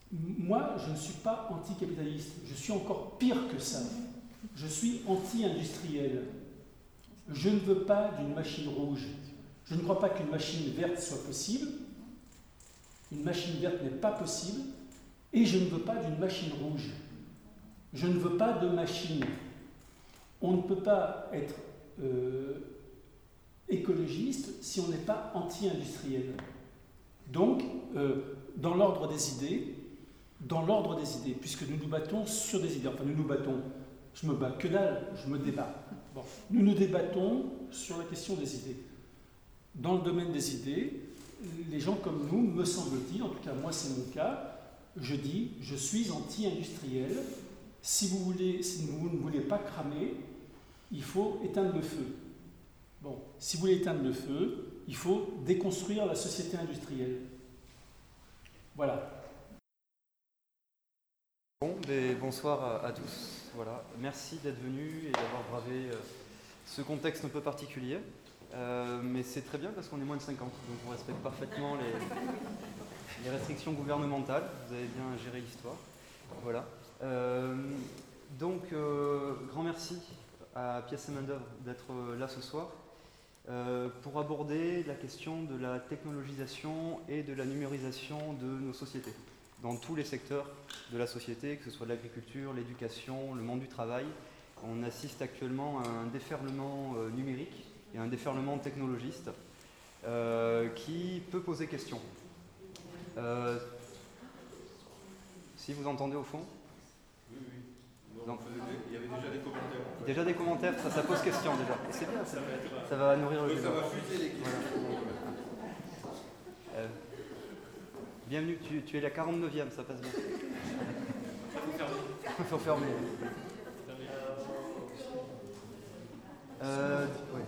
Moi, je ne suis pas anticapitaliste, je suis encore pire que ça. Je suis anti-industriel. Je ne veux pas d'une machine rouge. Je ne crois pas qu'une machine verte soit possible. Une machine verte n'est pas possible. Et je ne veux pas d'une machine rouge. Je ne veux pas de machine. On ne peut pas être écologiste si on n'est pas anti-industriel. Donc, dans l'ordre des idées, puisque nous nous battons sur des idées, enfin nous nous battons, je me bats que dalle, je me débat. Bon, nous nous débattons sur la question des idées. Dans le domaine des idées, les gens comme nous, me semble-t-il, en tout cas moi c'est mon cas, je dis, je suis anti-industriel. Si vous ne voulez pas cramer, il faut éteindre le feu. Bon, si vous voulez éteindre le feu, il faut déconstruire la société industrielle. Voilà. Bon, bonsoir à tous. Voilà. Merci d'être venus et d'avoir bravé ce contexte un peu particulier. Mais c'est très bien parce qu'on est moins de 50, donc on respecte parfaitement les restrictions gouvernementales. Vous avez bien géré l'histoire. Voilà. Grand merci à Pièces et Main-d'œuvre d'être là ce soir pour aborder la question de la technologisation et de la numérisation de nos sociétés, dans tous les secteurs de la société, que ce soit l'agriculture, l'éducation, le monde du travail. On assiste actuellement à un déferlement numérique et un déferlement technologiste qui peut poser question. Si vous entendez au fond ? Oui. Non, il y avait déjà des commentaires. En fait. Déjà des commentaires, ça pose question déjà. Et c'est bien, ça va nourrir le débat. Ça va fuser les questions. Voilà. Bienvenue, tu es la 49e, ça passe bien. Il faut fermer. Ouais.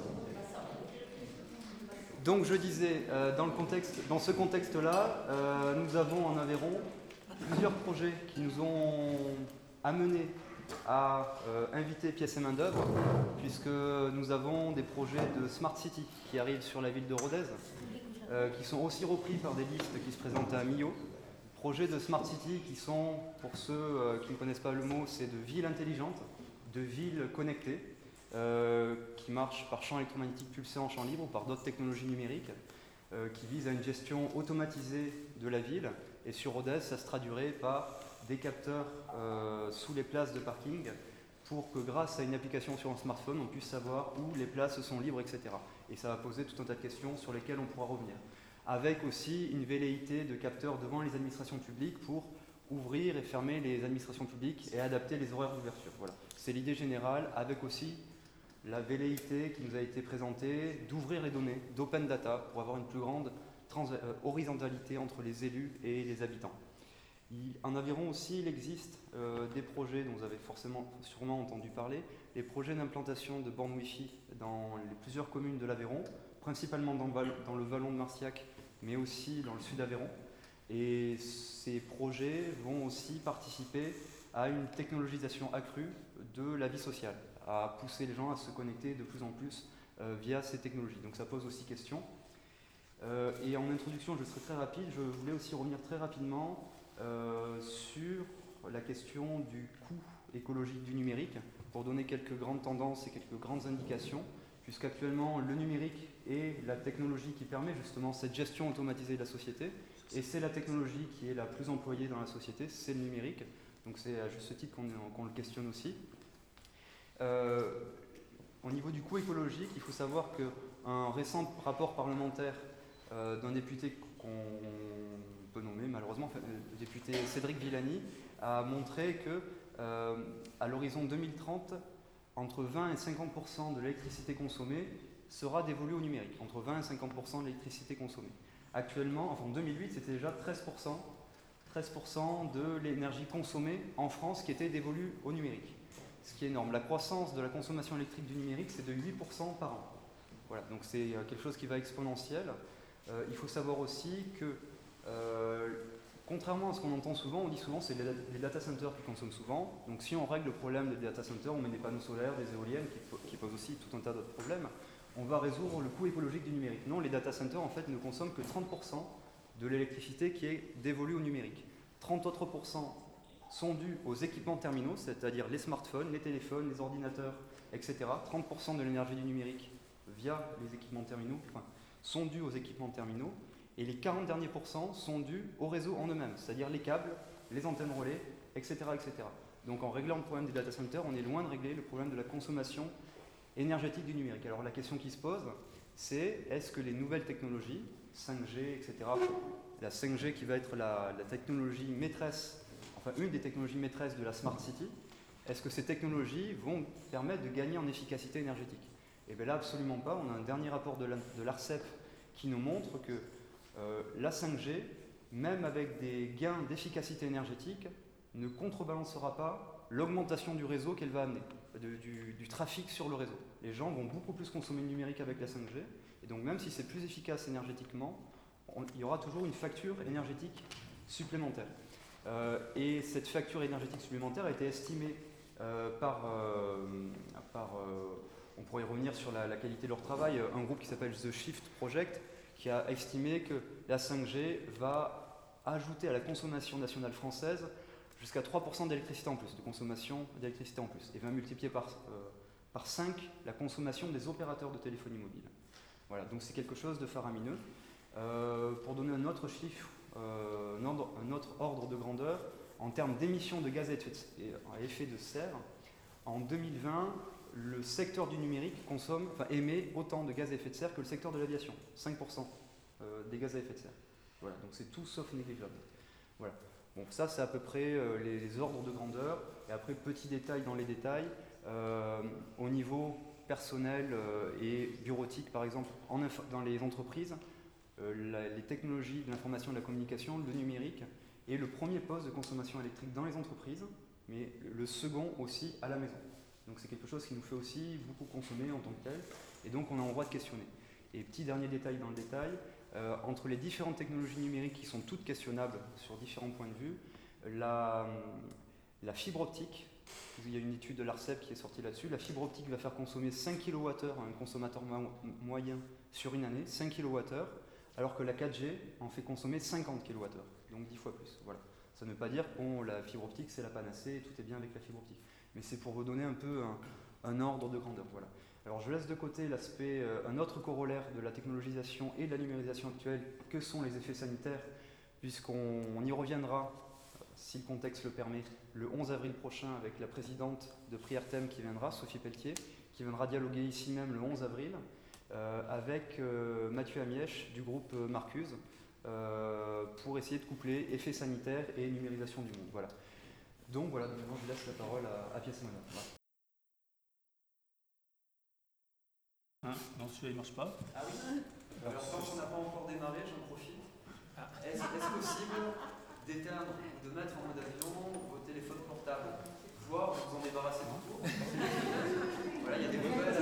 Donc je disais, dans ce contexte-là, nous avons en Aveyron plusieurs projets qui nous ont amenés à inviter Pièces et Main-d'œuvre, puisque nous avons des projets de Smart City qui arrivent sur la ville de Rodez, qui sont aussi repris par des listes qui se présentent à Millau. Projets de Smart City qui sont, pour ceux qui ne connaissent pas le mot, c'est de villes intelligentes, de villes connectées, qui marchent par champ électromagnétique pulsé en champ libre ou par d'autres technologies numériques, qui visent à une gestion automatisée de la ville. Et sur Rodez, ça se traduirait par des capteurs sous les places de parking pour que grâce à une application sur un smartphone, on puisse savoir où les places sont libres, etc. Et ça va poser tout un tas de questions sur lesquelles on pourra revenir. Avec aussi une velléité de capteurs devant les administrations publiques pour ouvrir et fermer les administrations publiques et adapter les horaires d'ouverture. Voilà. C'est l'idée générale, avec aussi la velléité qui nous a été présentée d'ouvrir les données, d'open data, pour avoir une plus grande horizontalité entre les élus et les habitants. En Aveyron aussi, il existe des projets dont vous avez sûrement entendu parler, les projets d'implantation de bornes Wi-Fi dans les plusieurs communes de l'Aveyron, principalement dans le vallon de Marciac, mais aussi dans le sud Aveyron. Et ces projets vont aussi participer à une technologisation accrue de la vie sociale, à pousser les gens à se connecter de plus en plus via ces technologies. Donc ça pose aussi question. Et en introduction, je serai très rapide, je voulais aussi revenir très rapidement sur la question du coût écologique du numérique, pour donner quelques grandes tendances et quelques grandes indications, puisqu'actuellement le numérique est la technologie qui permet justement cette gestion automatisée de la société, et c'est la technologie qui est la plus employée dans la société, c'est le numérique, donc c'est à juste titre qu'on le questionne aussi. Au niveau du coût écologique, il faut savoir qu'un récent rapport parlementaire d'un député qu'on peut nommer malheureusement, le député Cédric Villani, a montré que à l'horizon 2030, entre 20 et 50% de l'électricité consommée sera dévolue au numérique, entre 20 et 50% de l'électricité consommée. Actuellement, en 2008, c'était déjà 13% de l'énergie consommée en France qui était dévolue au numérique, ce qui est énorme. La croissance de la consommation électrique du numérique, c'est de 8% par an. Voilà, donc c'est quelque chose qui va exponentiel. Il faut savoir aussi que, contrairement à ce qu'on entend souvent, on dit souvent que c'est les data centers qui consomment souvent. Donc si on règle le problème des data centers, on met des panneaux solaires, des éoliennes qui posent aussi tout un tas d'autres problèmes, on va résoudre le coût écologique du numérique. Non, les data centers en fait ne consomment que 30% de l'électricité qui est dévolue au numérique. 30 autres % sont dus aux équipements terminaux, c'est-à-dire les smartphones, les téléphones, les ordinateurs, etc. 30% de l'énergie du numérique via les équipements terminaux sont dus aux équipements terminaux, et les 40 derniers % sont dus au réseau en eux-mêmes, c'est-à-dire les câbles, les antennes relais, etc., etc. Donc en réglant le problème des data centers, on est loin de régler le problème de la consommation énergétique du numérique. Alors la question qui se pose, c'est est-ce que les nouvelles technologies, 5G, etc., la 5G qui va être la technologie maîtresse, enfin une des technologies maîtresses de la Smart City, est-ce que ces technologies vont permettre de gagner en efficacité énergétique? Et bien là, absolument pas. On a un dernier rapport de l'ARCEP qui nous montre que la 5G, même avec des gains d'efficacité énergétique, ne contrebalancera pas l'augmentation du réseau qu'elle va amener, du trafic sur le réseau. Les gens vont beaucoup plus consommer le numérique avec la 5G, et donc même si c'est plus efficace énergétiquement, il y aura toujours une facture énergétique supplémentaire. Et cette facture énergétique supplémentaire a été estimée on pourrait y revenir sur la qualité de leur travail, un groupe qui s'appelle The Shift Project, qui a estimé que la 5G va ajouter à la consommation nationale française jusqu'à 3% d'électricité en plus, de consommation d'électricité en plus, et va multiplier par 5 la consommation des opérateurs de téléphonie mobile. Voilà, donc c'est quelque chose de faramineux. Pour donner un autre chiffre, un autre ordre de grandeur, en termes d'émissions de gaz à effet de serre, en 2020, le secteur du numérique émet autant de gaz à effet de serre que le secteur de l'aviation, 5% des gaz à effet de serre. Voilà, donc c'est tout sauf négligeable. Voilà. Bon, ça c'est à peu près les ordres de grandeur. Et après, petit détail dans les détails, au niveau personnel et bureautique, par exemple, dans les entreprises, les technologies de l'information et de la communication, le numérique, est le premier poste de consommation électrique dans les entreprises, mais le second aussi à la maison. Donc c'est quelque chose qui nous fait aussi beaucoup consommer en tant que tel, et donc on a le droit de questionner. Et petit dernier détail dans le détail, entre les différentes technologies numériques qui sont toutes questionnables sur différents points de vue, la fibre optique, il y a une étude de l'ARCEP qui est sortie là-dessus, la fibre optique va faire consommer 5 kWh à un consommateur moyen sur une année, 5 kWh, alors que la 4G en fait consommer 50 kWh, donc 10 fois plus. Voilà. Ça ne veut pas dire que la fibre optique c'est la panacée et tout est bien avec la fibre optique. Mais c'est pour vous donner un peu un ordre de grandeur. Voilà. Alors je laisse de côté l'aspect, un autre corollaire de la technologisation et de la numérisation actuelle, que sont les effets sanitaires, puisqu'on y reviendra, si le contexte le permet, le 11 avril prochain avec la présidente de Prière-Thème qui viendra, Sophie Pelletier, qui viendra dialoguer ici même le 11 avril, avec Mathieu Amièche du groupe Marcuse, pour essayer de coupler effets sanitaires et numérisation du monde. Voilà. Donc voilà, maintenant je laisse la parole à Pierre Simona. Voilà. Non, celui-là il ne marche pas. Ah oui. Alors tant qu'on n'a pas encore démarré, j'en profite. Est-ce possible d'éteindre ou de mettre en mode avion vos téléphones portables, voire vous en débarrasser tout court? Voilà, il y a des nouvelles.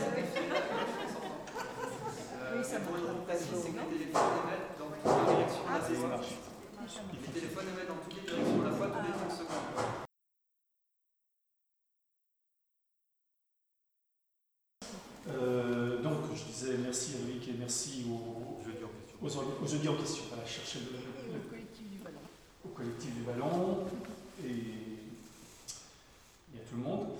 Oui, ça pour marche. être précis, c'est que les téléphones émettent dans toutes les directions à la fois. Les téléphones émettent dans toutes les directions à la fois tous les 30 secondes. Donc, je disais merci à Loïc et merci aux jeudis en question. Voilà, chercher au collectif du ballon. Au collectif du ballon et à tout le monde.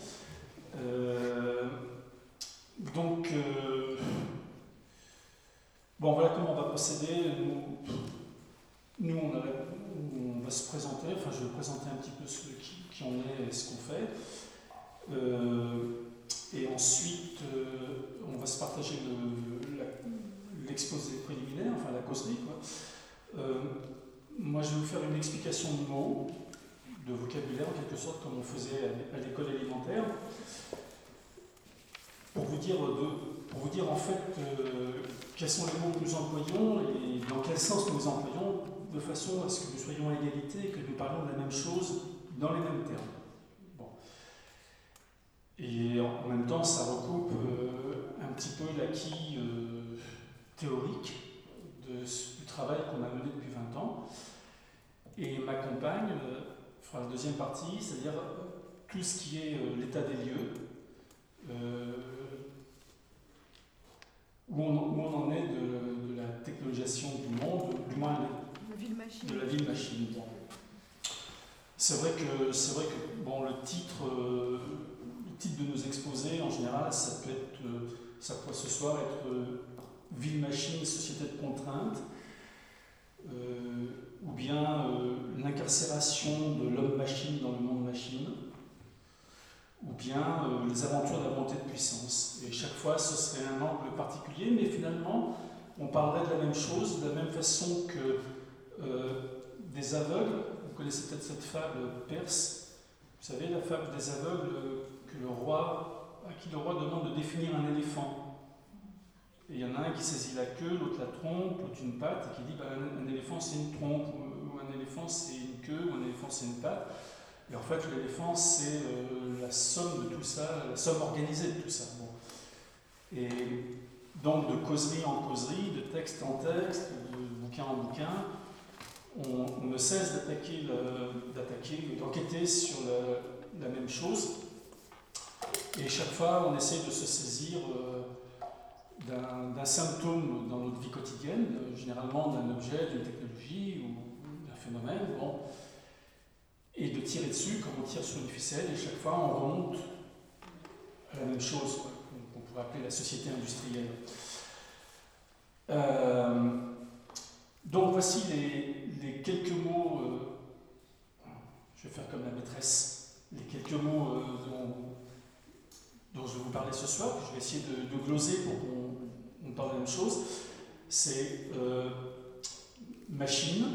Bon, voilà comment on va procéder. Nous on va se présenter, enfin je vais présenter un petit peu qui on est et ce qu'on fait. Et ensuite, on va se partager l'exposé préliminaire, enfin la causerie, quoi. Moi, je vais vous faire une explication de mots, de vocabulaire en quelque sorte, comme on faisait à l'école élémentaire, pour vous dire en fait quels sont les mots que nous employons et dans quel sens nous les employons, de façon à ce que nous soyons à égalité et que nous parlions de la même chose dans les mêmes termes. Bon. Et en même temps, ça recoupe un petit peu l'acquis théorique du travail qu'on a mené depuis 20 ans. Et ma compagne fera la deuxième partie, c'est-à-dire tout ce qui est l'état des lieux, où on en est de la technologisation du monde, du moins de la ville-machine. C'est vrai que bon, le titre de nos exposés, en général, ça peut ce soir être Ville Machine, Société de contrainte, ou bien l'incarcération de l'homme-machine dans le monde machine, ou bien les aventures de la montée de puissance. Et chaque fois, ce serait un angle particulier, mais finalement, on parlerait de la même chose, de la même façon que des aveugles. Vous connaissez peut-être cette fable perse. Vous savez, la fable des aveugles à qui le roi demande de définir un éléphant. Et il y en a un qui saisit la queue, l'autre la trompe, l'autre une patte, et qui dit un éléphant c'est une trompe, ou un éléphant c'est une queue, ou un éléphant c'est une patte. Et en fait, l'éléphant c'est la somme de tout ça, la somme organisée de tout ça. Bon. Et donc, de causerie en causerie, de texte en texte, de bouquin en bouquin, on ne cesse d'enquêter sur la même chose. Et chaque fois, on essaie de se saisir d'un symptôme dans notre vie quotidienne, généralement d'un objet, d'une technologie ou d'un phénomène, bon, et de tirer dessus comme on tire sur une ficelle, et chaque fois on remonte à la même chose, qu'on pourrait appeler la société industrielle. Donc voici les quelques mots, je vais faire comme la maîtresse, les quelques mots dont je vais vous parler ce soir, que je vais essayer de gloser pour qu'on parle de la même chose. C'est machine,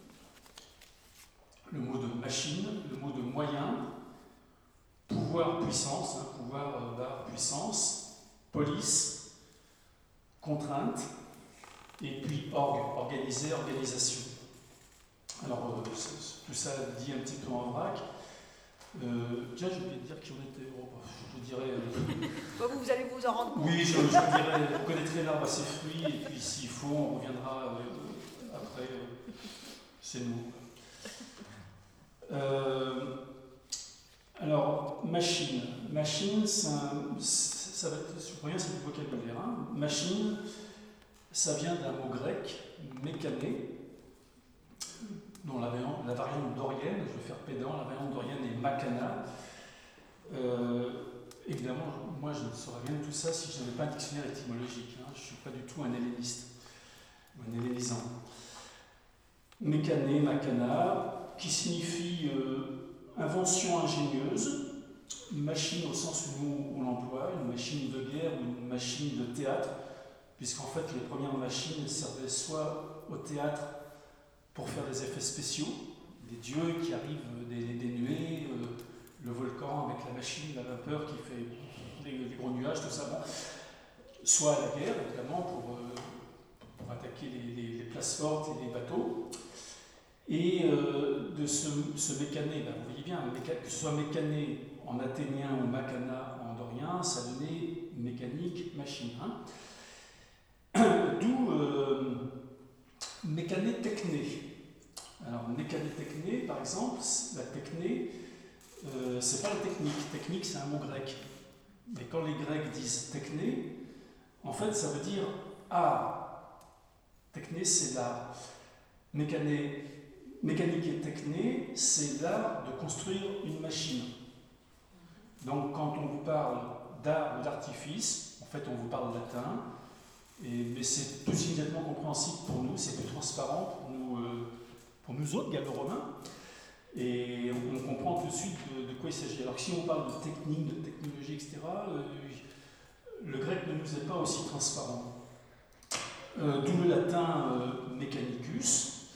le mot de machine, le mot de moyen, pouvoir, puissance, pouvoir, barre, puissance, police, contrainte, et puis organiser, organisation. Alors, tout ça dit un petit peu en vrac. Tiens, je voulais te dire qui on était. Je dirais. Vous allez vous en rendre compte. Oui, je dirais, vous connaîtrez l'arbre à ses fruits, et puis s'il faut, on reviendra après. C'est nous. Alors, machine. Machine, ça va être, sur rien, c'est du vocabulaire. Hein. Machine, ça vient d'un mot grec, mécané, dont la variante dorienne, je vais faire pédant, la variante dorienne est makana. Évidemment, moi je ne saurais rien de tout ça si je n'avais pas un dictionnaire étymologique. Hein. Je ne suis pas du tout un helléniste, ou un hellénisant. Mécané, makana, qui signifie invention ingénieuse, machine au sens où on l'emploie, une machine de guerre ou une machine de théâtre, puisqu'en fait les premières machines servaient soit au théâtre pour faire des effets spéciaux, des dieux qui arrivent des nuées, le volcan avec la machine, la vapeur qui fait les gros nuages, tout ça, bon. Soit à la guerre, évidemment, pour attaquer les places fortes et les bateaux. Et de ce mécané, vous voyez bien, que ce soit mécané en athénien ou makana en dorien, ça donnait mécanique, machine. Hein. D'où mécané techné. Alors, mécané techné, par exemple, la techné, c'est pas la technique. Technique, c'est un mot grec. Mais quand les Grecs disent techné, en fait, ça veut dire art. Techné, c'est l'art. Mécanique et techné, c'est l'art de construire une machine. Donc, quand on vous parle d'art ou d'artifice, en fait, on vous parle latin, mais c'est plus immédiatement compréhensible pour nous, c'est plus transparent pour nous autres, gallo-romains, et on comprend tout de suite de quoi il s'agit. Alors que si on parle de technique, de technologie, etc., le grec ne nous est pas aussi transparent. D'où le latin mechanicus,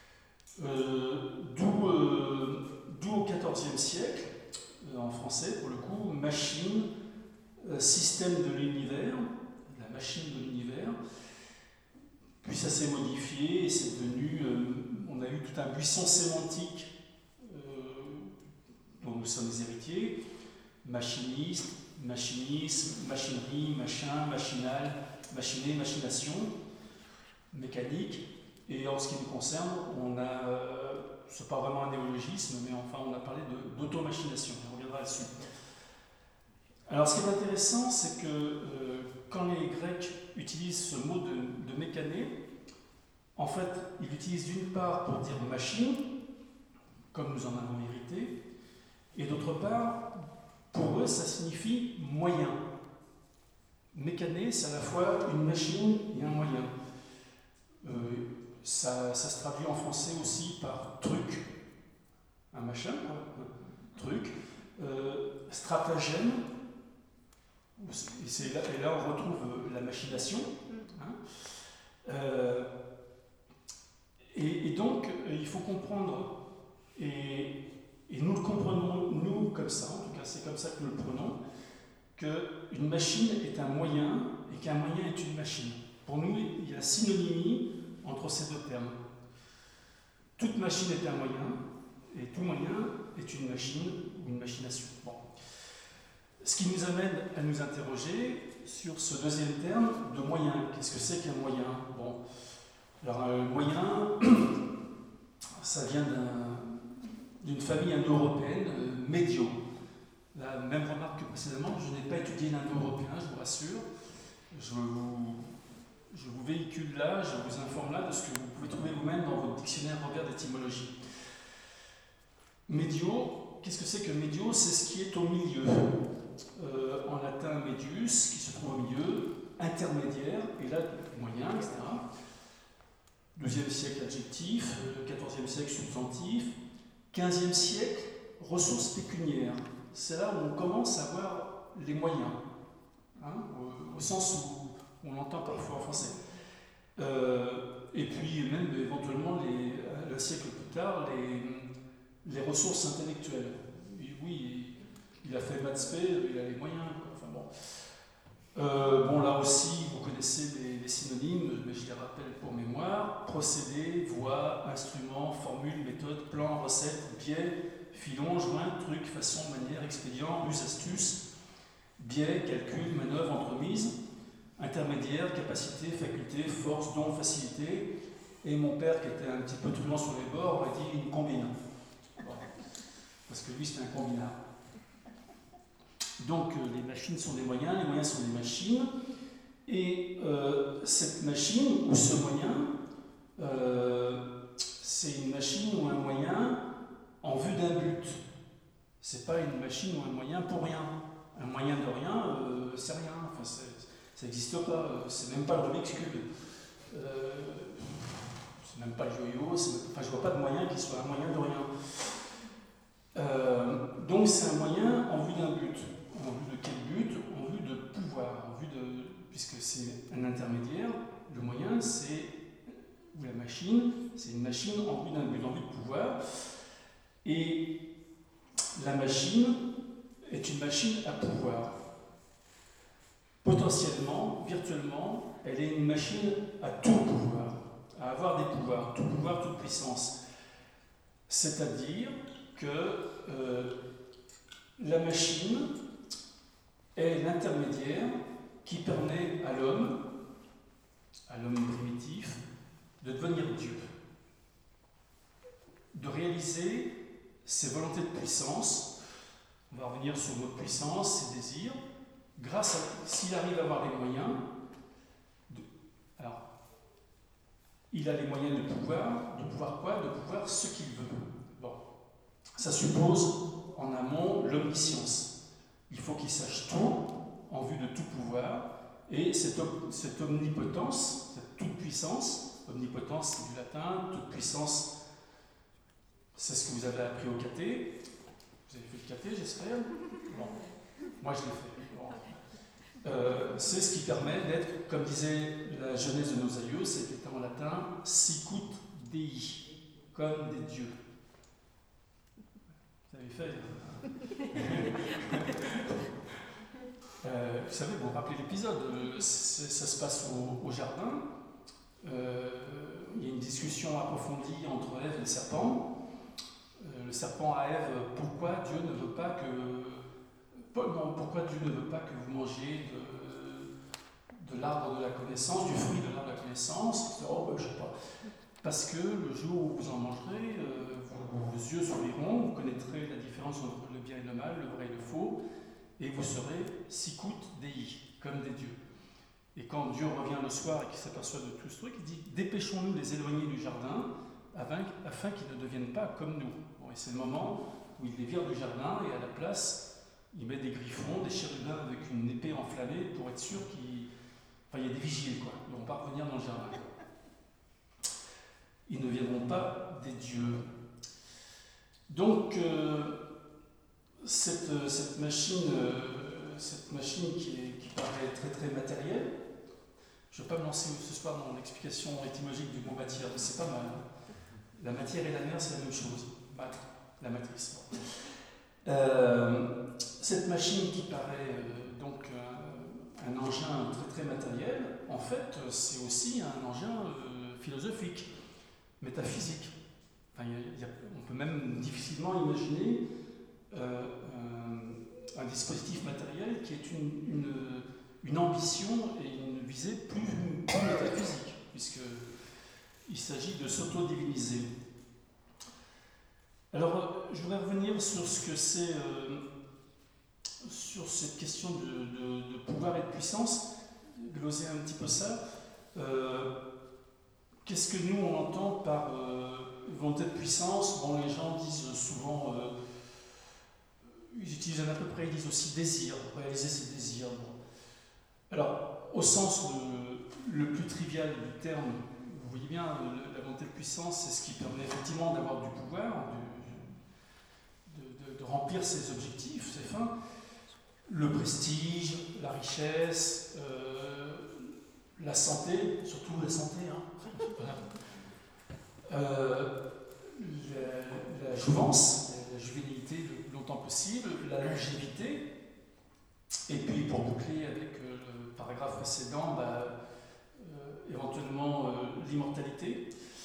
d'où au XIVe siècle, en français pour le coup, machine, système de l'univers, la machine de l'univers. Puis ça s'est modifié et c'est devenu, on a eu tout un buisson sémantique dont nous sommes les héritiers, machiniste, machinisme, machinerie, machin, machinal, machiné, machination, mécanique. Et en ce qui nous concerne, on a, c'est pas vraiment un néologisme, mais enfin on a parlé d'automachination, on reviendra là-dessus. Alors ce qui est intéressant, c'est que quand les Grecs utilisent ce mot de mécané, en fait, ils l'utilisent d'une part pour dire machine, comme nous en avons mérité, et d'autre part, pour eux, ça signifie moyen. Mécané, c'est à la fois une machine et un moyen. Ça se traduit en français aussi par truc, un machin, quoi, un truc, stratagème, et là on retrouve la machination. Hein. Et donc, il faut comprendre, et nous le comprenons, nous, comme ça, en tout cas c'est comme ça que nous le prenons, qu'une machine est un moyen et qu'un moyen est une machine. Pour nous, il y a synonymie entre ces deux termes. Toute machine est un moyen, et tout moyen est une machine ou une machination. Bon. Ce qui nous amène à nous interroger sur ce deuxième terme de moyen. Qu'est-ce que c'est qu'un moyen? Bon. Alors, un moyen, ça vient d'une famille indo-européenne, médio. La même remarque que précédemment, je n'ai pas étudié l'indo-européen, je vous rassure. Je vous véhicule là, je vous informe là de ce que vous pouvez trouver vous-même dans votre dictionnaire Robert d'étymologie. Médio, qu'est-ce que c'est que médio? C'est ce qui est au milieu. En latin, medius, qui se trouve au milieu, intermédiaire, et là, moyen, etc. 12e siècle, adjectif, 14e siècle, substantif, 15e siècle, ressources pécuniaires. C'est là où on commence à voir les moyens, hein, au sens où on l'entend parfois en français. Et puis même éventuellement, un siècle plus tard, les ressources intellectuelles. Oui, il a fait maths spé, il a les moyens. Enfin, bon, là aussi, vous connaissez les synonymes, mais je les rappelle pour mémoire. Procédé, voie, instrument, formule, méthode, plan, recette, biais, filon, joint, truc, façon, manière, expédient, ruse, astuce, biais, calcul, manœuvre, entremise, intermédiaire, capacité, faculté, force, don, facilité. Et mon père, qui était un petit peu truand sur les bords, aurait dit une combine. Bon. Parce que lui, c'était un combinard. Donc, les machines sont des moyens, les moyens sont des machines. Et cette machine, ou ce moyen, c'est une machine ou un moyen en vue d'un but. C'est pas une machine ou un moyen pour rien. Un moyen de rien, c'est rien. Enfin, ça n'existe pas. C'est même pas le Rubik's Cube. C'est même pas le yo-yo. Enfin, je vois pas de moyen qui soit un moyen de rien. Donc, c'est un moyen en vue d'un but. En vue de quel but? En vue de pouvoir. Puisque c'est un intermédiaire, le moyen, ou la machine, c'est une machine en vue d'un but, en vue de pouvoir. Et la machine est une machine à pouvoir. Potentiellement, virtuellement, elle est une machine à tout pouvoir, à avoir des pouvoirs, tout pouvoir, toute puissance. C'est-à-dire que la machine est l'intermédiaire qui permet à l'homme primitif, de devenir Dieu, de réaliser ses volontés de puissance. On va revenir sur le mot puissance, ses désirs, s'il arrive à avoir les moyens, alors, il a les moyens de pouvoir quoi? De pouvoir ce qu'il veut. Bon, ça suppose en amont l'omniscience. Il faut qu'il sache tout en vue de tout pouvoir, et cette omnipotence, cette toute-puissance, omnipotence c'est du latin, toute-puissance c'est ce que vous avez appris au caté. Vous avez fait le caté, j'espère? Bon, moi je l'ai fait. Bon. C'est ce qui permet d'être, comme disait la jeunesse de nos aïeux, c'était en latin sicut Dei, comme des dieux. Vous avez fait? Vous savez, vous vous rappelez l'épisode, ça se passe au jardin. Il y a une discussion approfondie entre Ève et le serpent. Le serpent à Ève, pourquoi Dieu ne veut pas que vous mangiez de l'arbre de la connaissance, du fruit de l'arbre de la connaissance? Oh, ben, je ne sais pas. Parce que le jour où vous en mangerez, vos yeux s'ouvriront, vous connaîtrez la différence entre le bien et le mal, le vrai et le faux, et vous serez sicut Dei, comme des dieux. Et quand Dieu revient le soir et qu'il s'aperçoit de tout ce truc, il dit « Dépêchons-nous les éloigner du jardin afin qu'ils ne deviennent pas comme nous. » Bon, Et c'est le moment où il les vire du jardin et à la place, il met des griffons, des chérubins avec une épée enflammée pour être sûr qu'il y a des vigiles, quoi. Ils ne vont pas revenir dans le jardin. Ils ne viendront pas des dieux. Donc, cette machine qui paraît très très matérielle, je ne vais pas me lancer ce soir dans l'explication étymologique du mot matière, mais c'est pas mal. La matière et la mer, c'est la même chose. Battre, la matrice. Cette machine qui paraît donc un engin très très matériel, en fait, c'est aussi un engin philosophique, métaphysique. Enfin, on peut même difficilement imaginer un dispositif matériel qui est une ambition et une visée plus métaphysique, puisqu'il s'agit de s'auto-diviniser. Alors, je voudrais revenir sur ce que c'est, sur cette question de pouvoir et de puissance, gloser un petit peu ça. Qu'est-ce que nous on entend par volonté de puissance? Bon, les gens disent souvent, ils utilisent à peu près, ils disent aussi désir, réaliser ses désirs. Bon. Alors, au sens le plus trivial du terme, vous voyez bien, la volonté de puissance, c'est ce qui permet effectivement d'avoir du pouvoir, de remplir ses objectifs, ses fins. Le prestige, la richesse, la santé, surtout la santé, la jouvence, la juvénilité le longtemps possible, la longévité, et puis pour boucler avec le paragraphe précédent, éventuellement l'immortalité.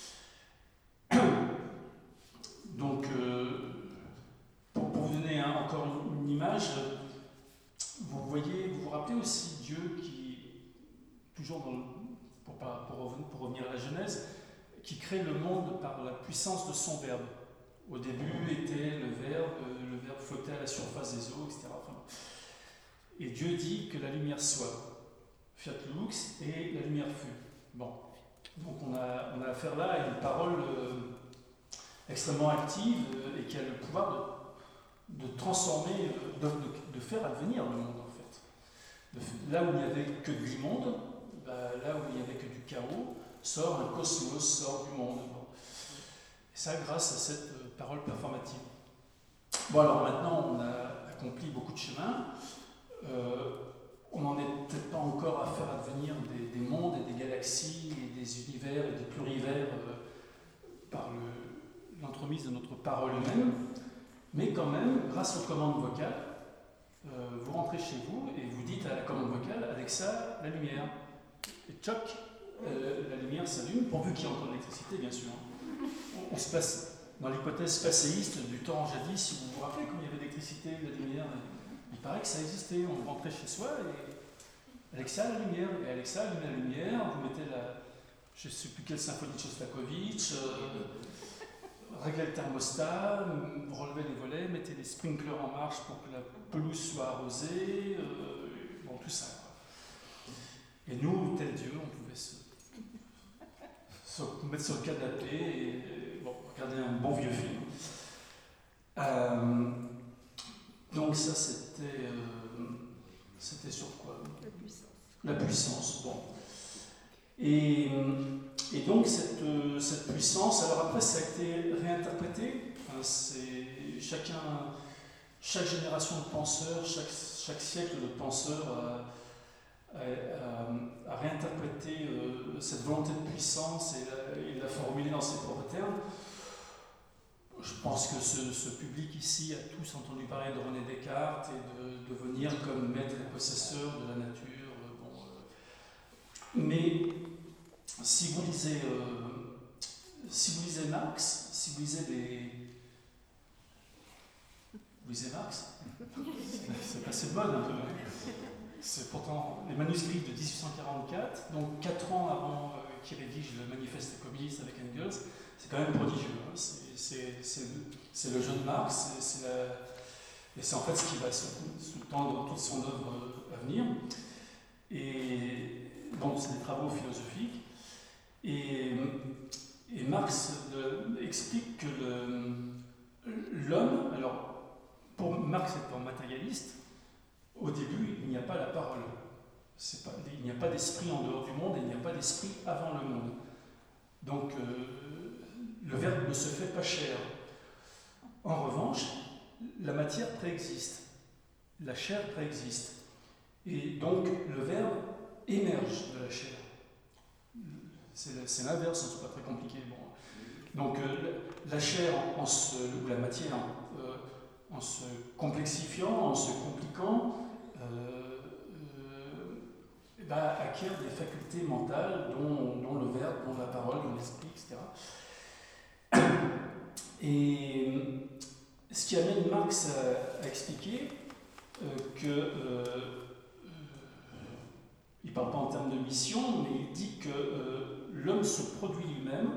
Donc, pour vous donner encore une image, vous vous rappelez aussi Dieu qui, toujours pour revenir à la Genèse, qui crée le monde par la puissance de son Verbe. Au début était le Verbe flottait à la surface des eaux, etc. Et Dieu dit que la lumière soit. Fiat lux, et la lumière fut. Bon. Donc on a affaire là à une parole extrêmement active et qui a le pouvoir de transformer, de faire advenir le monde en fait. Là où il n'y avait que de l'immonde, là où il n'y avait que du chaos, sort un cosmos, sort du monde. Bon. Et ça grâce à cette parole performative. Bon alors maintenant on a accompli beaucoup de chemin. On n'en est peut-être pas encore à faire advenir des mondes et des galaxies et des univers et des plurivers par l'entremise de notre parole humaine, mais quand même, grâce aux commandes vocales, vous rentrez chez vous et vous dites à la commande vocale Alexa, la lumière. Et tchoc, la lumière s'allume, pourvu qu'il y ait encore de l'électricité, bien sûr. On se place dans l'hypothèse passéiste du temps jadis, si vous vous rappelez, quand il y avait de l'électricité, de la lumière. Il paraît que ça existait, on rentrait chez soi et Alexa la lumière, et Alexa allume la lumière, vous mettez je ne sais plus quelle symphonie de Shostakovich, réglez le thermostat, relevez les volets, mettez les sprinklers en marche pour que la pelouse soit arrosée, bon tout ça. Quoi. Et nous, tel Dieu, on pouvait se mettre sur le canapé et regarder un bon vieux film. Donc ça c'était sur quoi? La puissance. La puissance, bon. Et donc cette puissance, alors après ça a été réinterprété, chaque génération de penseurs, chaque siècle de penseurs a réinterprété cette volonté de puissance et l'a formulée dans ses propres termes. Je pense que ce public ici a tous entendu parler de René Descartes et de devenir comme maître et possesseur de la nature. Mais si vous lisez Marx, si vous lisez Vous lisez Marx? C'est passé de mode un peu. C'est pourtant les manuscrits de 1844, donc 4 ans avant qu'il rédige le manifeste communiste avec Engels. C'est quand même prodigieux. Hein. C'est le jeune Marx, et c'est en fait ce qui va sous-tendre toute son œuvre à venir. Et donc, c'est des travaux philosophiques. Et Marx explique que l'homme, alors pour Marx étant matérialiste, au début il n'y a pas la parole. Il n'y a pas d'esprit en dehors du monde et il n'y a pas d'esprit avant le monde. Donc le verbe ne se fait pas chair. En revanche, la matière préexiste, la chair préexiste. Et donc le verbe émerge de la chair. C'est l'inverse, hein, c'est pas très compliqué. Bon. Donc la chair, ou la matière, en se complexifiant, en se compliquant, acquiert des facultés mentales dont le verbe, dont la parole, dont l'esprit, etc. Et ce qui amène Marx à expliquer que il ne parle pas en termes de mission, mais il dit que l'homme se produit lui-même.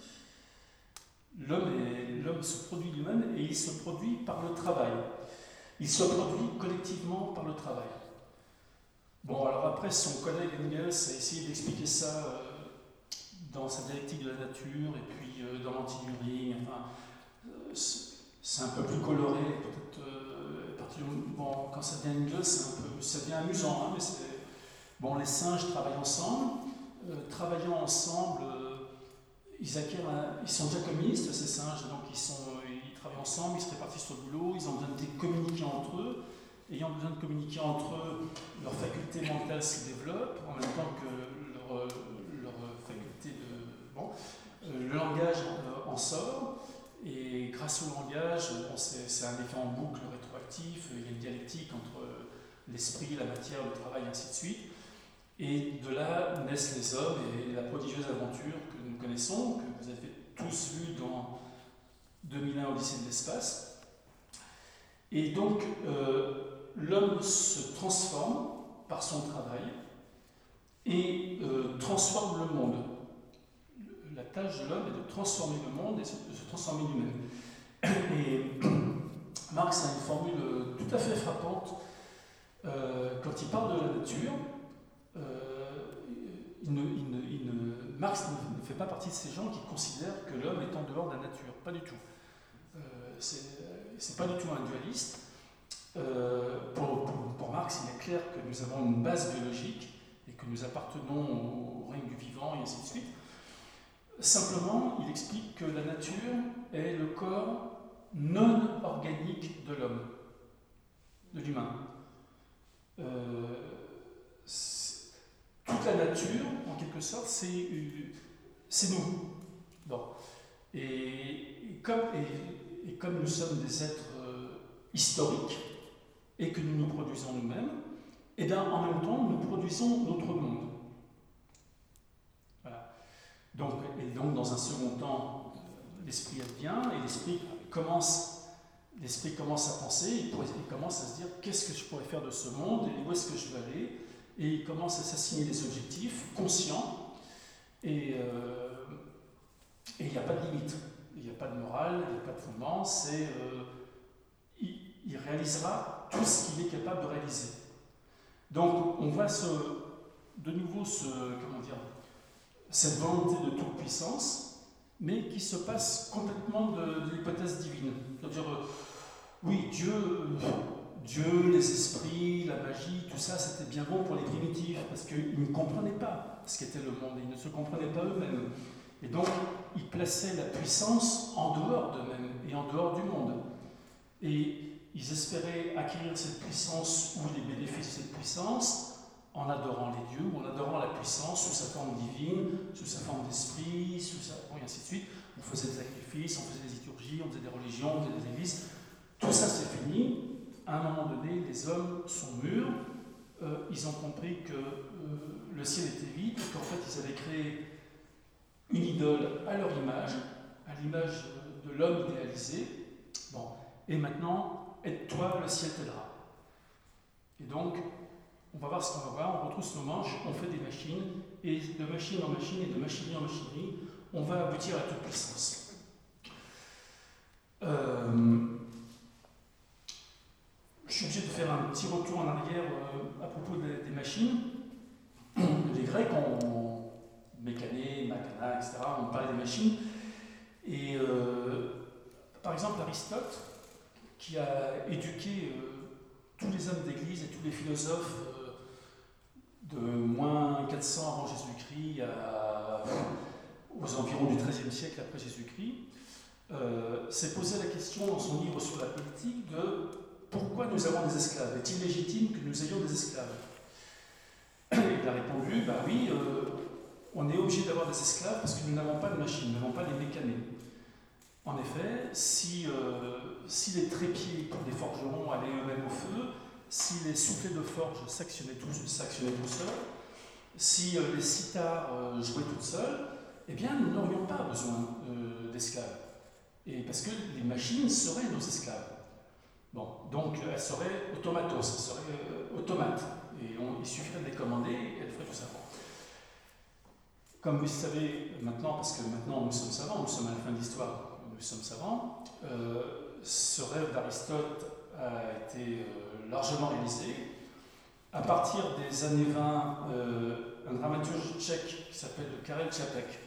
L'homme se produit lui-même et il se produit par le travail. Il se produit collectivement par le travail. Bon, alors après, son collègue Engels a essayé d'expliquer ça dans sa dialectique de la nature et puis dans l'anti-Düring. Enfin, c'est un peu plus coloré, peut-être. Quand ça devient Engels, ça devient amusant, hein, mais bon, les singes travaillent ensemble. Travaillant ensemble, ils sont déjà communistes, ces singes, donc ils travaillent ensemble, ils se répartissent le boulot, ils ont besoin de communiquer entre eux. Ayant besoin de communiquer entre eux, leur faculté mentale se développe, en même temps que leur faculté le langage en sort, et grâce au langage, c'est un effet en boucle rétroactif, il y a une dialectique entre l'esprit, la matière, le travail, et ainsi de suite. Et de là naissent les hommes et la prodigieuse aventure que nous connaissons, que vous avez tous vue dans 2001 Odyssée de l'espace. Et donc, l'homme se transforme par son travail et transforme le monde. La tâche de l'homme est de transformer le monde et de se transformer lui-même. Et Marx a une formule tout à fait frappante quand il parle de la nature. Marx ne fait pas partie de ces gens qui considèrent que l'homme est en dehors de la nature. Pas du tout. C'est pas du tout un dualiste. Pour Marx, il est clair que nous avons une base biologique et que nous appartenons au règne du vivant et ainsi de suite. Simplement, il explique que la nature est le corps non organique de l'homme, de l'humain. Toute la nature, en quelque sorte, c'est nous. Bon. Et comme nous sommes des êtres historiques, et que nous nous produisons nous-mêmes, et bien en même temps, nous produisons notre monde. Voilà. Donc, dans un second temps, l'esprit advient, et l'esprit commence à penser, il commence à se dire qu'est-ce que je pourrais faire de ce monde, et où est-ce que je vais aller, et il commence à s'assigner des objectifs conscients, et il n'y a pas de limite, il n'y a pas de morale, il n'y a pas de fondement, il réalisera tout ce qu'il est capable de réaliser. Donc on voit de nouveau cette volonté de toute puissance, mais qui se passe complètement de l'hypothèse divine. C'est-à-dire, oui, Dieu, les esprits, la magie, tout ça, c'était bien bon pour les primitifs, parce qu'ils ne comprenaient pas ce qu'était le monde, ils ne se comprenaient pas eux-mêmes. Et donc, ils plaçaient la puissance en dehors d'eux-mêmes et en dehors du monde. Et ils espéraient acquérir cette puissance ou les bénéfices de cette puissance en adorant les dieux, ou en adorant la puissance sous sa forme divine, sous sa forme d'esprit, et ainsi de suite. On faisait des sacrifices, on faisait des liturgies, on faisait des religions, on faisait des églises. Tout ça, c'est fini. À un moment donné, les hommes sont mûrs. Ils ont compris que le ciel était vide, et qu'en fait, ils avaient créé une idole à leur image, à l'image de l'homme idéalisé. Bon. Et maintenant, aide-toi, le ciel t'aidera. Et donc, on va voir ce qu'on va voir, on retrousse nos manches, on fait des machines, et de machine en machine, et de machinerie en machinerie, on va aboutir à toute puissance. Je suis obligé de faire un petit retour en arrière à propos des machines. Les Grecs ont mécané, macana, etc. On parlait des machines. Et par exemple, Aristote, qui a éduqué tous les hommes d'église et tous les philosophes de moins 400 avant Jésus-Christ aux environs du XIIIe siècle après Jésus-Christ, s'est posé la question dans son livre sur la politique de pourquoi nous avons des esclaves? Est-il légitime que nous ayons des esclaves? Il a répondu, bah oui, on est obligé d'avoir des esclaves parce que nous n'avons pas de machines, nous n'avons pas les mécanés. En effet, si les trépieds des forgerons allaient eux-mêmes au feu, si les soufflets de forge s'actionnaient tout seuls, si les sitars jouaient toutes seules, eh bien nous n'aurions pas besoin d'esclaves. Et parce que les machines seraient nos esclaves. Bon, donc elles seraient automatos, elles seraient automates. Et il suffirait de les commander et elles feraient tout ça. Comme vous le savez maintenant, parce que maintenant nous sommes savants, nous sommes à la fin de l'histoire, nous sommes savants, ce rêve d'Aristote a été largement réalisé. À partir des années 20, un dramaturge tchèque qui s'appelle Karel Čapek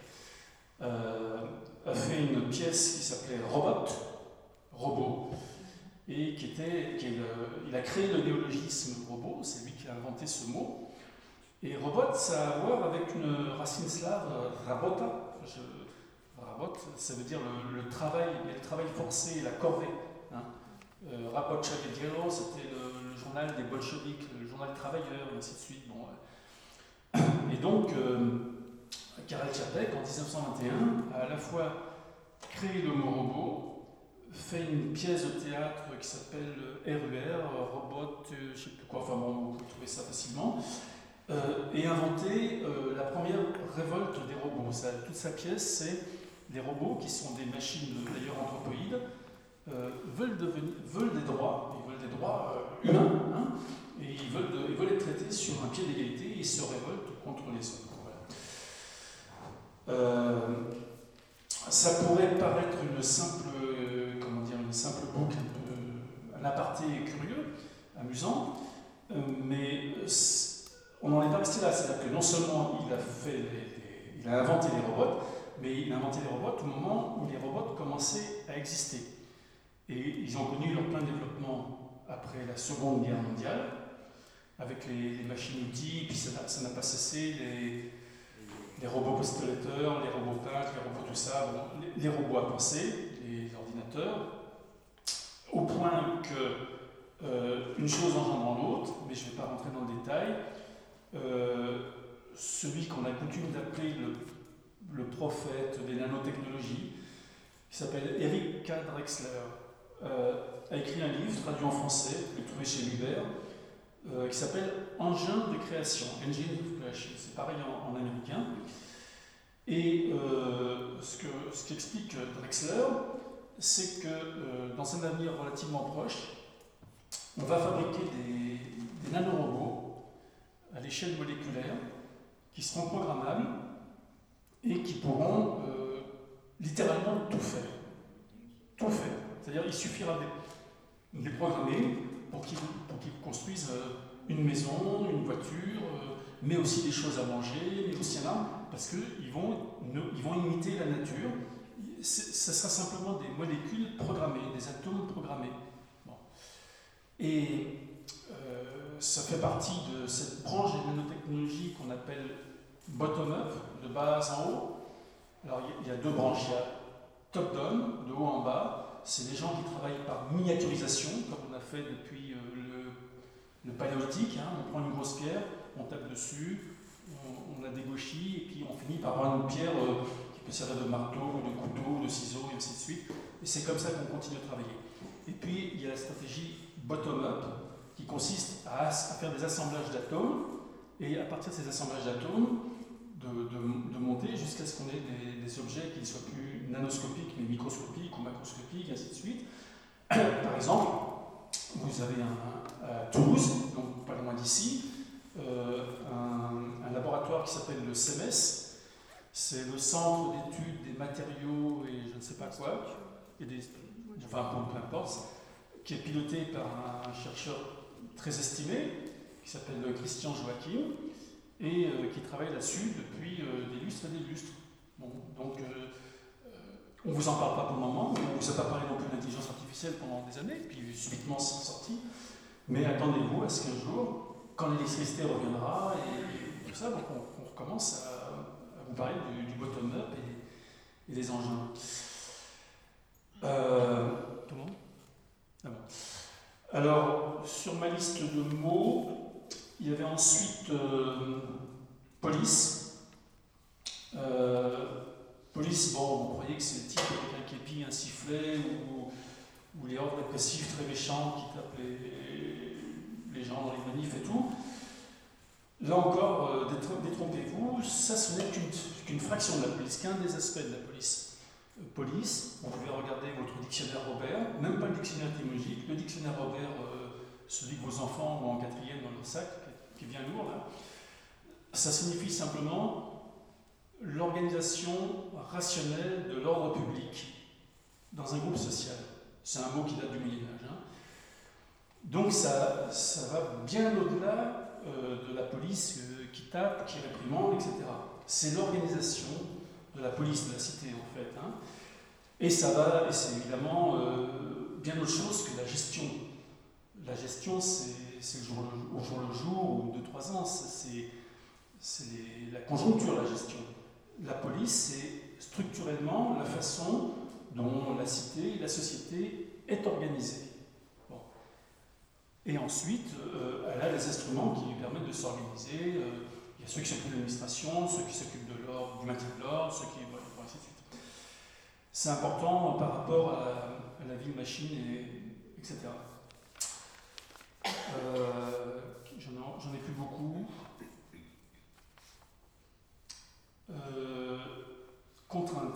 a fait une pièce qui s'appelait Robot, et il a créé le néologisme robot, c'est lui qui a inventé ce mot. Et robot, ça a à voir avec une racine slave, rabota. Rabot, ça veut dire le travail forcé, la corvée. Hein. Rabot Chavediero, c'était le journal des bolcheviks, le journal des travailleurs, et ainsi de suite. Bon, et donc, Karel Čapek, en 1921, a à la fois créé le mot robot, fait une pièce de théâtre qui s'appelle RUR, Robot, je ne sais plus quoi, enfin bon, vous pouvez trouver ça facilement, et inventé la première révolte des robots. Toute sa pièce, c'est des robots qui sont des machines d'ailleurs anthropoïdes, veulent des droits, ils veulent des droits humains, hein, et ils veulent être traités sur un pied d'égalité et ils se révoltent contre les hommes. Voilà. Ça pourrait paraître une simple boucle, un aparté curieux, amusant, mais on n'en est pas resté là. C'est-à-dire que non seulement il a inventé les robots, mais il a inventé les robots au moment où les robots commençaient à exister. Et ils ont connu leur plein développement après la Seconde Guerre mondiale, avec les machines-outils, puis ça n'a pas cessé, les robots postulateurs, les robots peintres, les robots tout ça, bon, les robots à penser, les ordinateurs, au point que une chose engendrant l'autre, mais je ne vais pas rentrer dans le détail, celui qu'on a coutume d'appeler le prophète des nanotechnologies, qui s'appelle Eric K. Drexler, a écrit un livre traduit en français, que vous trouvez chez Hubert, qui s'appelle Engin de création, Engine of Creation, c'est pareil en américain. Et ce qu'explique Drexler, c'est que dans un avenir relativement proche, on va fabriquer des nanorobots à l'échelle moléculaire qui seront programmables et qui pourront littéralement tout faire. Tout faire. C'est-à-dire qu'il suffira de les programmer pour qu'ils construisent une maison, une voiture, mais aussi des choses à manger, mais aussi parce qu'ils vont imiter la nature. Ce sera simplement des molécules programmées, des atomes programmés. Bon. Et ça fait partie de cette branche des nanotechnologies qu'on appelle bottom-up, de bas en haut. Alors il y a deux branches, il y a top-down, de haut en bas. C'est des gens qui travaillent par miniaturisation, comme on a fait depuis le paléolithique. Hein. On prend une grosse pierre, on tape dessus, on la dégauchit, et puis on finit par avoir une pierre qui peut servir de marteau, de couteau, de ciseaux, et ainsi de suite. Et c'est comme ça qu'on continue à travailler. Et puis il y a la stratégie bottom-up, qui consiste à faire des assemblages d'atomes, et à partir de ces assemblages d'atomes, de monter jusqu'à ce qu'on ait des objets qui ne soient plus nanoscopiques, mais microscopiques ou macroscopiques, et ainsi de suite. Par exemple, vous avez à Toulouse, donc pas loin d'ici, un laboratoire qui s'appelle le CEMES. C'est le Centre d'études des matériaux et je ne sais pas quoi, et enfin peu importe, qui est piloté par un chercheur très estimé, qui s'appelle Christian Joachim, et qui travaille là-dessus depuis des lustres et des lustres. Bon, donc On ne vous en parle pas pour le moment, on ne vous a pas parlé non plus d'intelligence artificielle pendant des années, puis subitement c'est sorti. Mais attendez-vous à ce qu'un jour, quand l'électricité reviendra et tout ça, donc on recommence à vous parler du bottom-up et des engins. Comment ? Ah bon. Alors, sur ma liste de mots, il y avait ensuite police. Police, bon, vous croyez que c'est le type avec un képi, un sifflet, ou les ordres répressifs très méchants qui tapent les gens dans les manifs et tout. Là encore, détrompez-vous, ça ce n'est qu'une fraction de la police, qu'un des aspects de la police. Police, vous pouvez regarder votre dictionnaire Robert, même pas le dictionnaire étymologique, le dictionnaire Robert, celui que vos enfants ont en 4e dans leur sac, qui est bien lourd là. Ça signifie simplement l'organisation rationnelle de l'ordre public dans un groupe social. C'est un mot qui date du Moyen-Âge. Hein. Donc ça va bien au-delà de la police qui tape, qui réprimande, etc. C'est l'organisation de la police de la cité, en fait. Hein. Et c'est évidemment bien autre chose que la gestion. La gestion, c'est au jour le jour, ou 2-3 ans, c'est la conjoncture, la gestion. La police, c'est structurellement la façon dont la cité, la société est organisée. Bon. Et ensuite, elle a des instruments qui lui permettent de s'organiser. Il y a ceux qui s'occupent de l'administration, ceux qui s'occupent de l'ordre, du maintien de l'ordre, ceux qui... Bon, ainsi de suite. C'est important par rapport à la ville machine, etc. J'en ai plus beaucoup. Contraintes.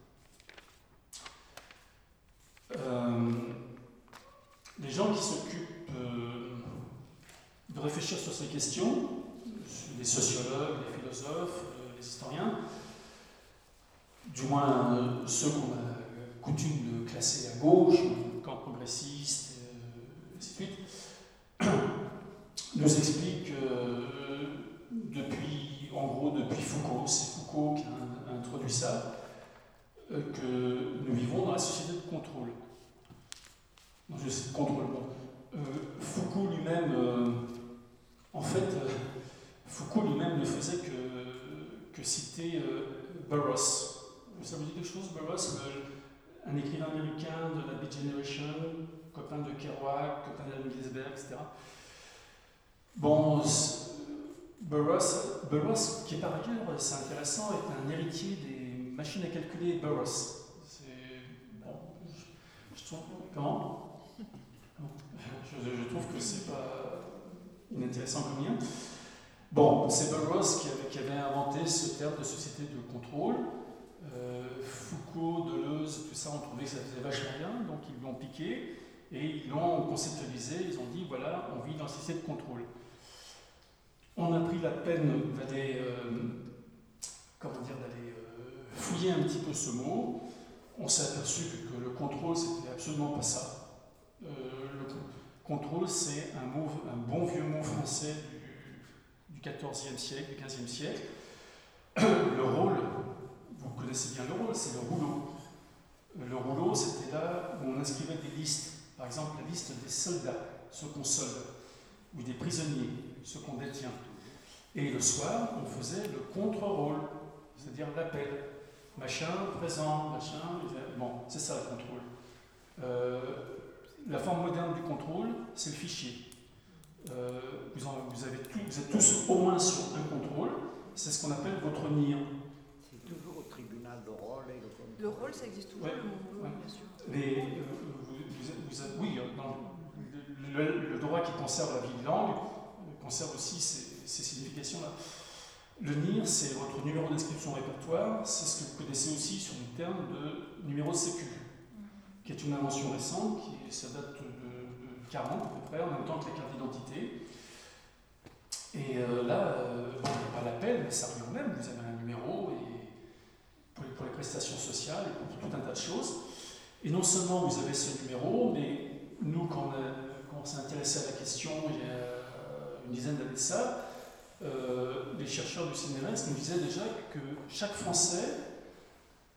Les gens qui s'occupent de réfléchir sur ces questions, les sociologues, les philosophes, les historiens, du moins ceux qu'on a coutume de classer à gauche, le camp progressiste, et ainsi de suite, nous expliquent depuis Foucault, c'est Foucault qui a introduit ça, que nous vivons dans la société de contrôle. Dans une société de contrôle. Bon. Foucault lui-même, Foucault lui-même ne faisait que citer Burroughs. Ça vous dit quelque chose, Burroughs, un écrivain américain de la Beat Generation, copain de Kerouac, copain d'Allen Ginsberg, etc. Bon, Burroughs, qui est par ailleurs, c'est intéressant, est un héritier des machines à calculer Burroughs. Bon, je trouve... Comment ? Je trouve que c'est pas inintéressant comme lien. Bon, c'est Burroughs qui avait inventé ce terme de société de contrôle. Foucault, Deleuze, tout ça, on trouvait que ça faisait vachement rien, donc ils l'ont piqué et ils l'ont conceptualisé. Ils ont dit voilà, on vit dans une société de contrôle. On a pris la peine d'aller fouiller un petit peu ce mot. On s'est aperçu que le contrôle, c'était absolument pas ça. Le contrôle, c'est un bon vieux mot français du XIVe siècle, du XVe siècle. Le rôle, vous connaissez bien le rôle, c'est le rouleau. Le rouleau, c'était là où on inscrivait des listes. Par exemple, la liste des soldats, ceux qu'on solde, ou des prisonniers, ceux qu'on détient. Et le soir, on faisait le contre-rôle, c'est-à-dire l'appel. Machin, présent, machin, bon, c'est ça le contrôle. La forme moderne du contrôle, c'est le fichier. Vous êtes tous au moins sur un contrôle, c'est ce qu'on appelle votre NIR. C'est toujours au tribunal de rôle et le rôle, ça existe toujours, ouais, ouais. Bien sûr. Oui, le droit qui conserve la vie de langue conserve aussi ces significations-là. Le NIR, c'est votre numéro d'inscription au répertoire, c'est ce que vous connaissez aussi sur le terme de numéro de sécu, qui est une invention récente, ça date de 40 à peu près, en même temps que la carte d'identité. Et là, il n'y a pas l'appel, mais ça revient au même, vous avez un numéro et pour les prestations sociales et pour tout un tas de choses. Et non seulement vous avez ce numéro, mais nous, quand on s'est intéressé à la question il y a une dizaine d'années de ça, les chercheurs du CNRS nous disaient déjà que chaque Français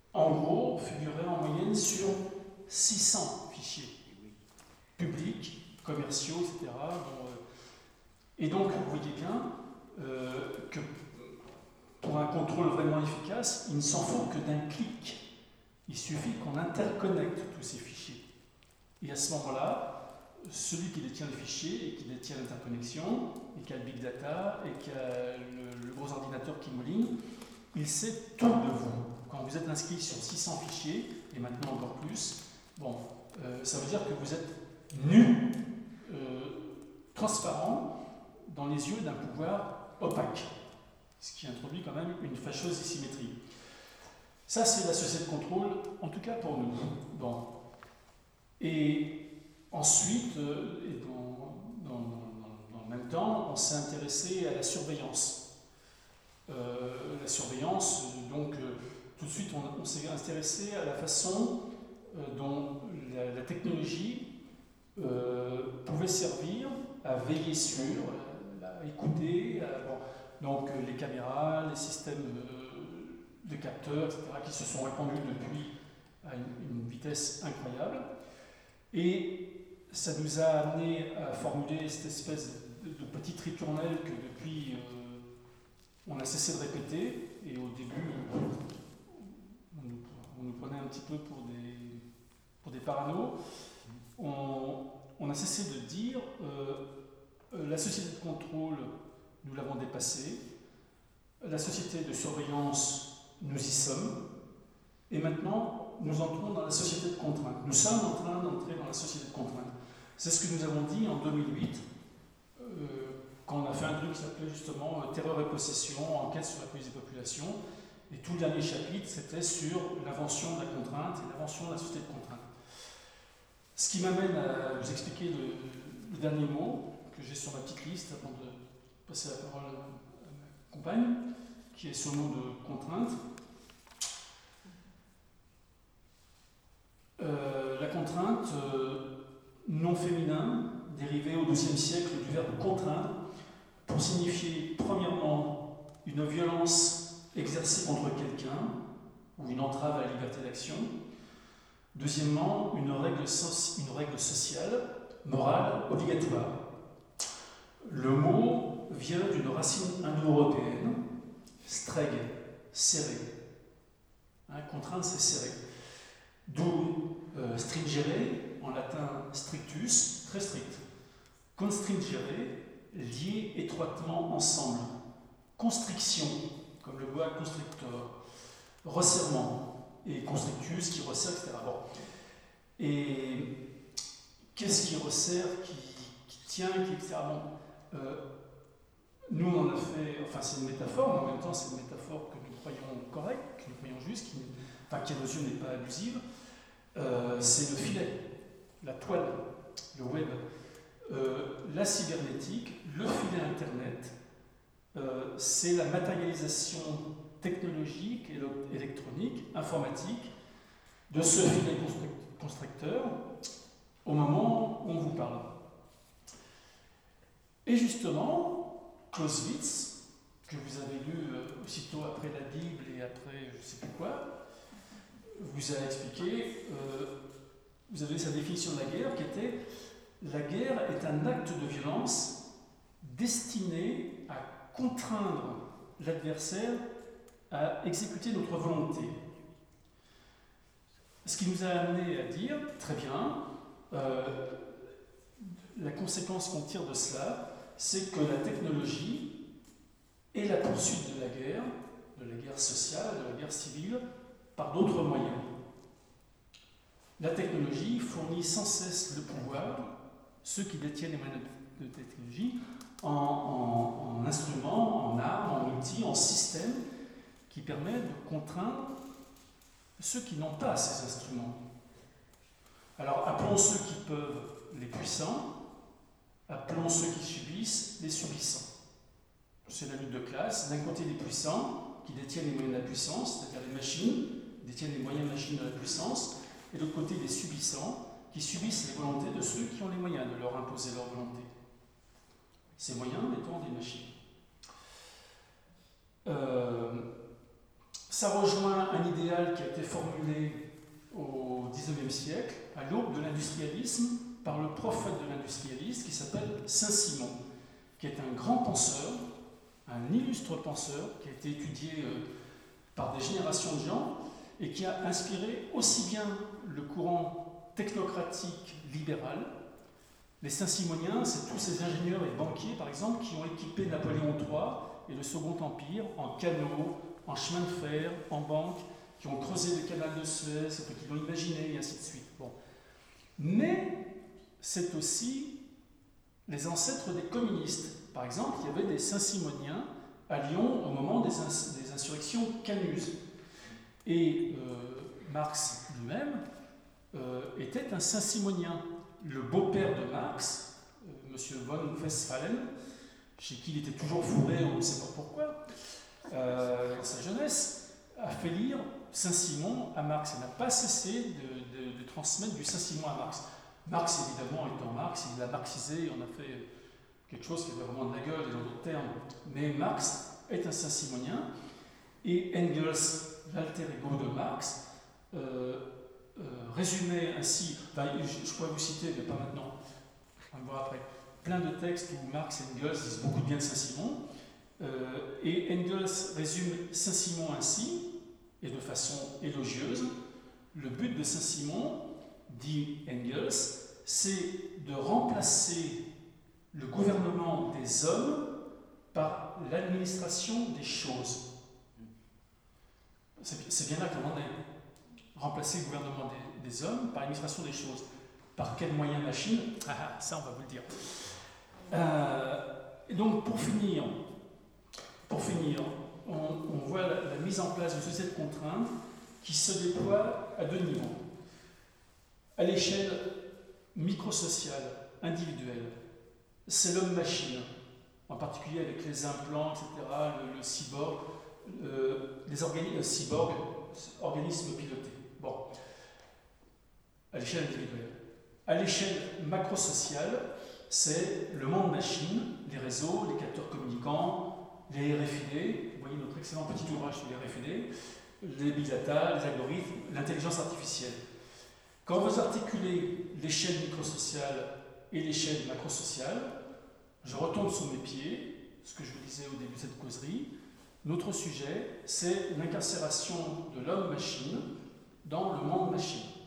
en gros, figurait en moyenne sur 600 fichiers publics, commerciaux, etc. Et donc, vous voyez bien que pour un contrôle vraiment efficace, il ne s'en faut que d'un clic. Il suffit qu'on interconnecte tous ces fichiers. Et à ce moment-là, celui qui détient le fichier et qui détient l'interconnexion, et qui a le big data, et qui a le gros ordinateur qui mouline, il sait tout de vous. Quand vous êtes inscrit sur 600 fichiers, et maintenant encore plus, ça veut dire que vous êtes nu, transparent, dans les yeux d'un pouvoir opaque. Ce qui introduit quand même une fâcheuse asymétrie. Ça, c'est la société de contrôle, en tout cas pour nous. Bon. Et ensuite, et dans le même temps, on s'est intéressé à la surveillance. La surveillance, donc, tout de suite, on s'est intéressé à la façon dont la technologie pouvait servir à veiller sur, à écouter, donc les caméras, les systèmes de capteurs, etc., qui se sont répandus depuis à une vitesse incroyable. Et ça nous a amené à formuler cette espèce de petite ritournelle que depuis on a cessé de répéter. Et au début, on nous prenait un petit peu pour des paranos. On a cessé de dire la société de contrôle, nous l'avons dépassée. La société de surveillance, nous y sommes. Et maintenant, nous entrons dans la société de contrainte. Nous sommes en train d'entrer dans la société de contrainte. C'est ce que nous avons dit en 2008, quand on a fait un truc qui s'appelait justement Terreur et possession, enquête sur la police des populations. Et tout le dernier chapitre, c'était sur l'invention de la contrainte et l'invention de la société de contrainte. Ce qui m'amène à vous expliquer le dernier mot que j'ai sur ma petite liste avant de passer la parole à ma compagne, qui est ce mot de contrainte. La contrainte, nom féminin, dérivé au XIIe siècle du verbe contraindre, pour signifier premièrement une violence exercée contre quelqu'un ou une entrave à la liberté d'action. Deuxièmement, une règle sociale, morale, obligatoire. Le mot vient d'une racine indo-européenne, streg, serré. Contrainte, c'est serré. D'où stringere, en latin strictus, très strict. Constringere, lié étroitement ensemble. Constriction, comme le bois constrictor. Resserrement, et constrictus qui resserre, etc. Bon. Et qu'est-ce qui resserre, qui tient, etc. Nous, on en a fait, enfin c'est une métaphore, mais en même temps c'est une métaphore que nous croyons correcte, que nous croyons juste, qui à nos yeux n'est pas abusive. C'est le filet, la toile, le web, la cybernétique, le filet Internet, c'est la matérialisation technologique, électronique, informatique de ce filet constructeur au moment où on vous parle. Et justement, Clausewitz, que vous avez lu aussitôt après la Bible et après je ne sais plus quoi, vous a expliqué, vous avez sa définition de la guerre qui était: la guerre est un acte de violence destiné à contraindre l'adversaire à exécuter notre volonté. Ce qui nous a amené à dire, très bien, la conséquence qu'on tire de cela, c'est que la technologie est la poursuite de la guerre sociale, de la guerre civile, par d'autres moyens. La technologie fournit sans cesse le pouvoir, ceux qui détiennent les moyens de technologie, en instruments, en armes, en outils, en systèmes, qui permettent de contraindre ceux qui n'ont pas ces instruments. Alors appelons ceux qui peuvent les puissants, appelons ceux qui subissent les subissants. C'est la lutte de classe. D'un côté les puissants, qui détiennent les moyens de la puissance, c'est-à-dire les machines, détiennent les moyens machines de la puissance, et de l'autre côté les subissants, qui subissent les volontés de ceux qui ont les moyens de leur imposer leur volonté. Ces moyens étant des machines. Ça rejoint un idéal qui a été formulé au XIXe siècle, à l'aube de l'industrialisme, par le prophète de l'industrialisme qui s'appelle Saint-Simon, qui est un grand penseur, un illustre penseur, qui a été étudié par des générations de gens et qui a inspiré aussi bien le courant technocratique libéral. Les Saint-Simoniens, c'est tous ces ingénieurs et banquiers, par exemple, qui ont équipé Napoléon III et le Second Empire en canaux, en chemin de fer, en banque, qui ont creusé le canal de Suez, qui l'ont imaginé, et ainsi de suite. Bon. Mais c'est aussi les ancêtres des communistes. Par exemple, il y avait des Saint-Simoniens à Lyon au moment des insurrections canuses. Et Marx lui-même était un Saint-Simonien. Le beau-père de Marx, M. von Westphalen, chez qui il était toujours fourré, on ne sait pas pourquoi, dans sa jeunesse, a fait lire Saint-Simon à Marx. Il n'a pas cessé de transmettre du Saint-Simon à Marx. Marx, évidemment, étant Marx, il l'a marxisé, on a fait quelque chose qui avait vraiment de la gueule et dans d'autres termes. Mais Marx est un Saint-Simonien, et Engels, l'alter ego de Marx, résumait ainsi, je pourrais vous citer, mais pas maintenant, on va le voir après, plein de textes où Marx et Engels disent beaucoup de bien de Saint-Simon, et Engels résume Saint-Simon ainsi, et de façon élogieuse. Le but de Saint-Simon, dit Engels, c'est de remplacer le gouvernement des hommes par l'administration des choses. C'est bien là que l'on est. Remplacer le gouvernement des hommes par l'administration des choses. Par quels moyens machine? Ça, on va vous le dire. Et donc, pour finir, on voit la mise en place d'une société de contraintes qui se déploie à deux niveaux. À l'échelle microsociale, individuelle, c'est l'homme-machine, en particulier avec les implants, etc., le cyborg, les organismes pilotés. Bon, à l'échelle individuelle. À l'échelle macrosociale, c'est le monde machine, les réseaux, les capteurs communicants, les RFID, vous voyez notre excellent petit ouvrage sur les RFID, les big data, les algorithmes, l'intelligence artificielle. Quand vous articulez l'échelle microsociale et l'échelle macrosociale, je retombe sous mes pieds, ce que je vous disais au début de cette causerie. Notre sujet, c'est l'incarcération de l'homme-machine dans le monde machine.